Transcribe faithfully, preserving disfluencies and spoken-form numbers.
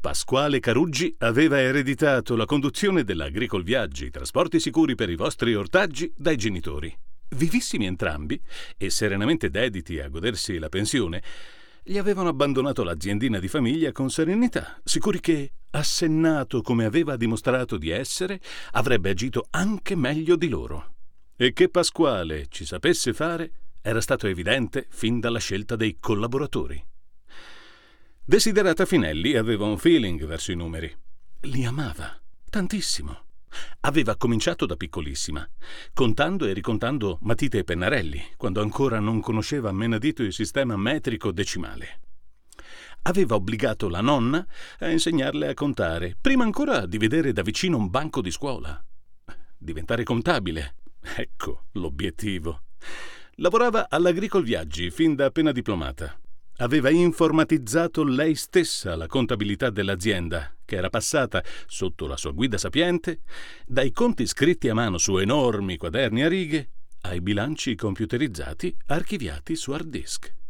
Pasquale Caruggi aveva ereditato la conduzione dell'Agricol Viaggi, trasporti sicuri per i vostri ortaggi, dai genitori. Vivissimi entrambi e serenamente dediti a godersi la pensione, gli avevano abbandonato l'aziendina di famiglia con serenità, sicuri che, assennato come aveva dimostrato di essere, avrebbe agito anche meglio di loro. E che Pasquale ci sapesse fare era stato evidente fin dalla scelta dei collaboratori. Desiderata Finelli aveva un feeling verso i numeri. Li amava tantissimo. Aveva cominciato da piccolissima, contando e ricontando matite e pennarelli, quando ancora non conosceva a menadito il sistema metrico decimale. Aveva obbligato la nonna a insegnarle a contare, prima ancora di vedere da vicino un banco di scuola. Diventare contabile, ecco l'obiettivo. Lavorava all'Agricol Viaggi fin da appena diplomata. Aveva informatizzato lei stessa la contabilità dell'azienda, che era passata, sotto la sua guida sapiente, dai conti scritti a mano su enormi quaderni a righe ai bilanci computerizzati archiviati su hard disk.